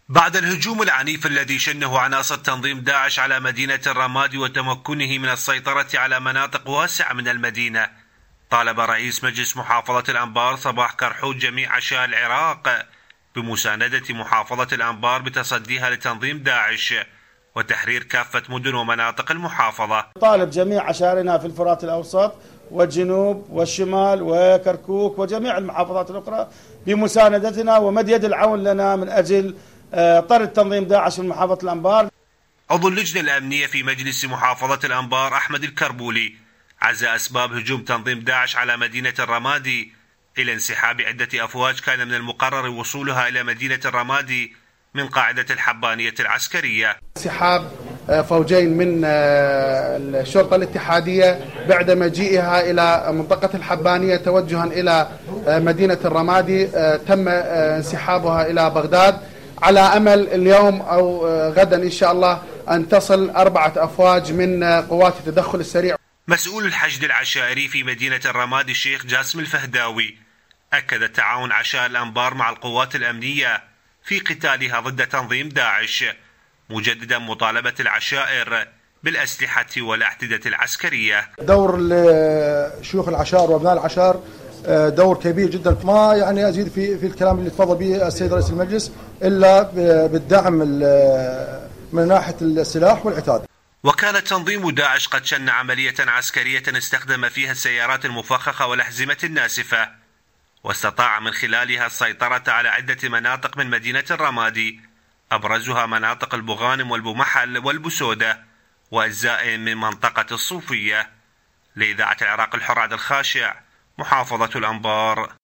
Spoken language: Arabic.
بعد الهجوم العنيف الذي شنه عناصر تنظيم داعش على مدينة الرمادي وتمكنه من السيطرة على مناطق واسعة من المدينة، طالب رئيس مجلس محافظة الأنبار صباح كرحوت جميع عشائر العراق بمساندة محافظة الأنبار بتصديها لتنظيم داعش وتحرير كافة مدن ومناطق المحافظة. طالب جميع عشائرنا في الفرات الأوسط والجنوب والشمال وكركوك وجميع المحافظات الأخرى بمساندتنا ومد يد العون لنا من أجل طرد تنظيم داعش من محافظة الأنبار. عضو اللجنة الأمنية في مجلس محافظة الأنبار أحمد الكربولي عزى أسباب هجوم تنظيم داعش على مدينة الرمادي إلى انسحاب عدة أفواج كان من المقرر وصولها إلى مدينة الرمادي من قاعدة الحبانية العسكرية. انسحاب فوجين من الشرطة الاتحادية بعد مجيئها إلى منطقة الحبانية توجها إلى مدينة الرمادي، تم انسحابها إلى بغداد على أمل اليوم أو غدا إن شاء الله أن تصل 4 أفواج من قوات التدخل السريع. مسؤول الحشد العشائري في مدينة الرمادي الشيخ جاسم الفهداوي أكد تعاون عشائر الأنبار مع القوات الأمنية في قتالها ضد تنظيم داعش، مجددا مطالبة العشائر بالأسلحة والاعتدة العسكرية. دور شيوخ العشائر وأبناء العشائر دور كبير جدا، ما يعني أزيد في الكلام اللي تفضل به السيد رئيس المجلس إلا بالدعم من ناحية السلاح والعتاد. وكان تنظيم داعش قد شن عملية عسكرية استخدم فيها السيارات المفخخة والأحزمة الناسفة، واستطاع من خلالها السيطرة على عدة مناطق من مدينة الرمادي، أبرزها مناطق البغانم والبومحل والبسودة وأجزاء من منطقة الصوفية. لإذاعة العراق الحر عبد الخاشع، محافظة الأنبار.